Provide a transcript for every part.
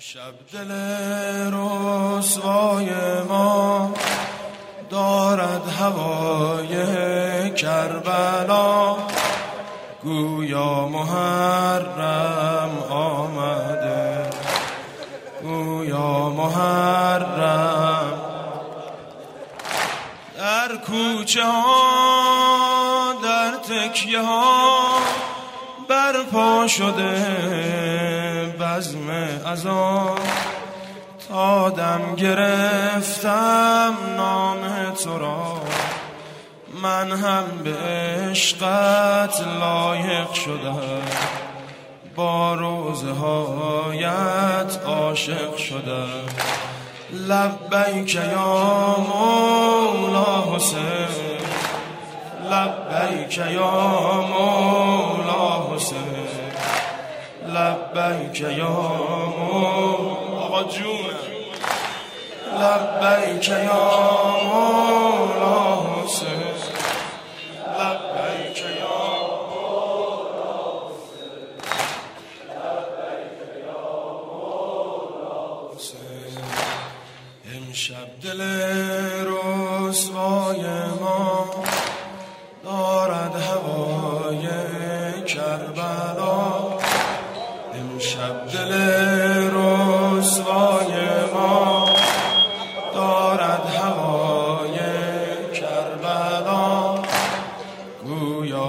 شب دل رسوای ما دارد هوای کربلا، گویا محرم آمده، گویا محرم. در کوچه ها در تکیه ها برپا شده بزم اذان، تا دم گرفتم نام تو را، من هم به عشقت لایق شدم، با روزه هایت عاشق شدم. لبیک یا مولا حسین، لبیک یا مولا حسین، لبیک یا مولا آقا جون، لبیک یا مولا حسین، لبیک یا مولا حسین، لبیک یا مولا حسین. امشب دل رسوای ما دارد هوای کربلا، امشب دل رسوای ما دارد هوای کربلا، گویا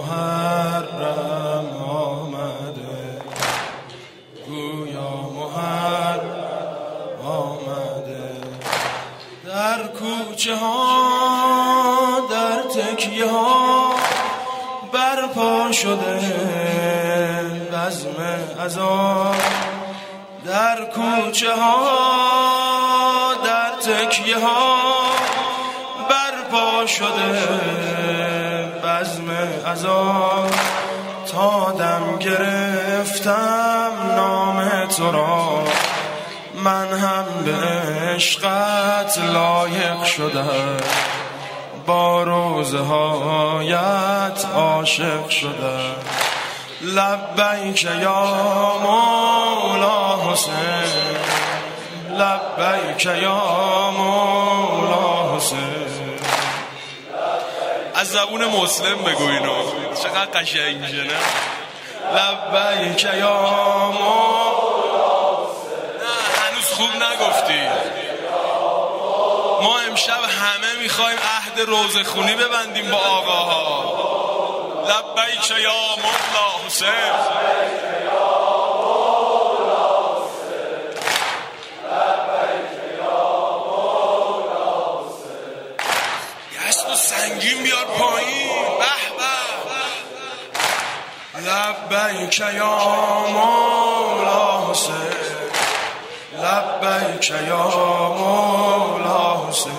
محرم آمده، گویا محرم آمده. در کوچه ها در تکیه ها برپا شده بزم اذان، در کوچه ها در تکیه ها برپا شده بزم اذان، تا دم گرفتم نام تو را، من هم به عشقت لایق شدم، با روزه هایت عاشق شدم. لبیک یا مولا حسین، لبیک یا مولا حسین. از زبون مسلم بگو اینو، چقدر قشنگه نه؟ لبیک یا مولا حسین. نه هنوز خوب نگفتی. ما امشب همه میخوایم عهد روزه خونی ببندیم با آقاها. لبیک یا مولا حسین، لبیک یا مولا حسین، لبیک یا مولا حسین. دستو سنگین بیار پایین، به به. لبیک یا مولا حسین، لبیک یا مولا حسین.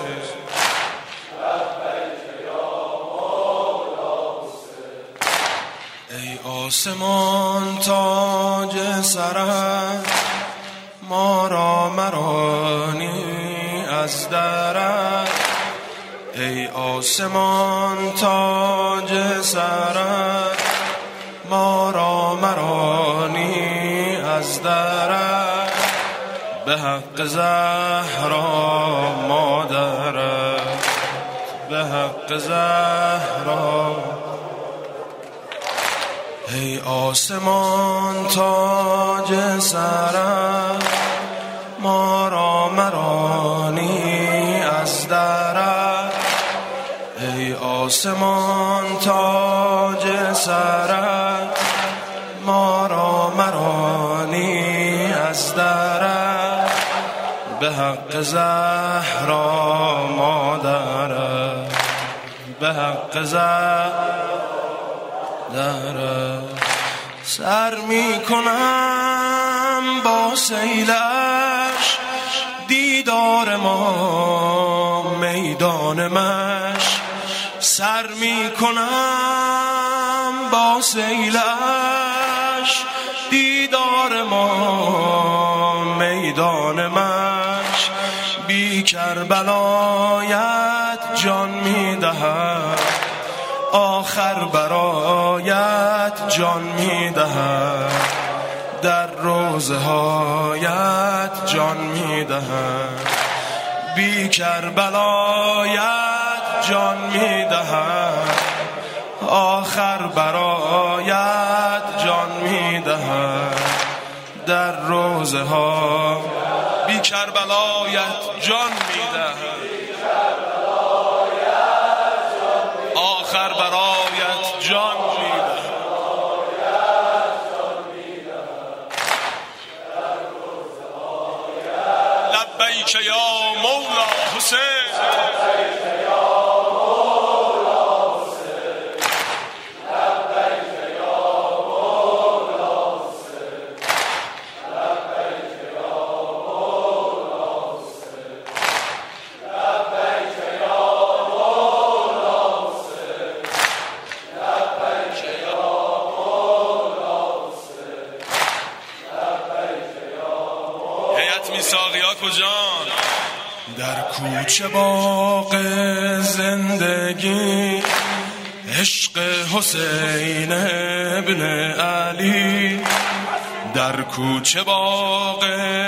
آسمان تاج سرت ما را مرانی از درت، ای آسمان تاج سرت ما را مرانی از درت، به حق زهرا مادرت، به حق زهرا. ای آسمان تاج سرت ما را مرانی از درت، ای آسمان تاج سرت ما را مرانی از درت، به حق زهرا مادرت، به حق زهرا. سر می کنم با سیلش دیدار ما میدان مش، سر می کنم با سیلش دیدار ما میدان مش، بی کربلایت جان می دهم، آخر برایت جان می دهم، در روزهایت جان میدهم، بی کربلایت جان میدهم، آخر برایت جان میدهم. در روزه ها بی کربلایت جان میدهم، آخر برایت جان میدهم. لبیک یا مولا حسین، میثاقیا کجان؟ در کوچه باغ زندگی، عشق حسین ابن علی. در کوچه باغ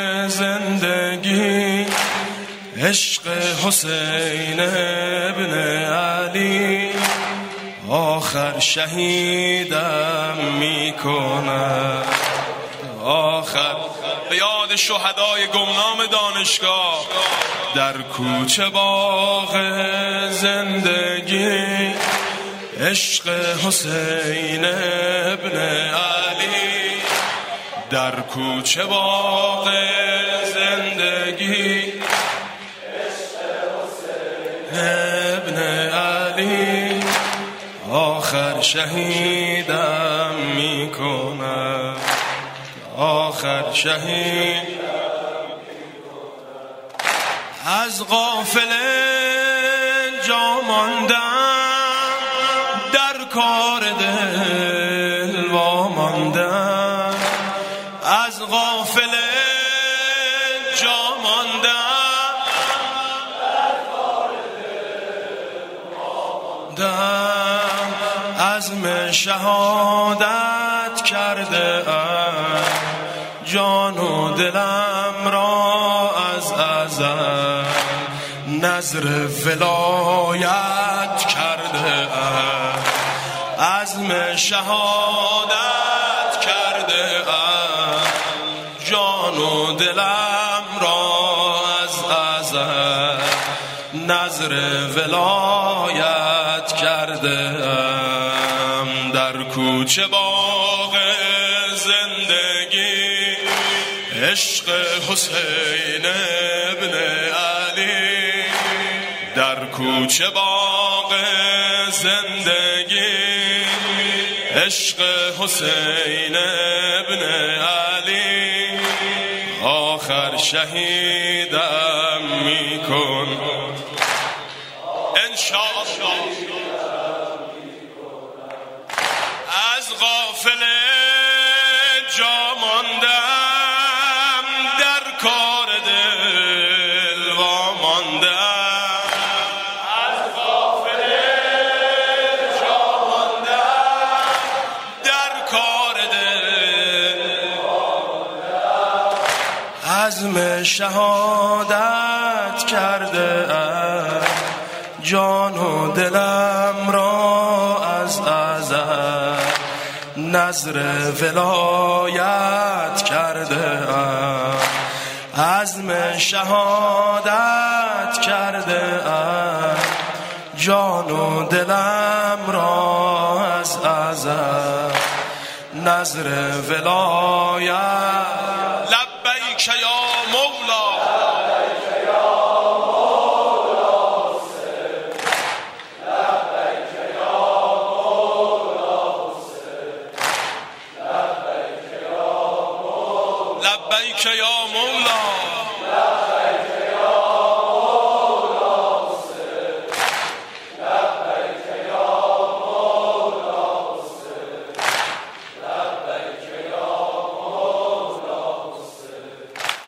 زندگی، عشق حسین ابن علی. آخر شهیدم میکنم، آخر به یاد شهدای گمنام دانشگاه. در کوچه باغ زندگی، عشق حسین ابن علی. در کوچه باغ زندگی، عشق حسین ابن علی. آخر شهیدم میکنم، آخر شهید. از غافله جا ماندم، در کار دل واماندم. از غافله جا ماندم، در کار دل واماندم. عزم شهادت کرده ام، جان و دلم را از ازل نذر ولایت کرده ام. عزم شهادت کرده ام، جان و دلم را از ازل نذر ولایت کرده ام. در کوچه باغ زندگی، عشق حسین ابن علی. در کوچه باغ زندگی، عشق حسین ابن علی. آخر شهیدم میکن انشاءالله. از غافله جا ماندم، در کار دل واماندم. از غافله جا ماندم، در کار دل واماندم. عزم شهادت کرده ام، جان و دلم را از ازل نذر ولایت کرده ام. عزم شهادت کرده ام، جان و دلم را از ازل نذر ولایت. لبیک یا مولا، لبیک یا مولا.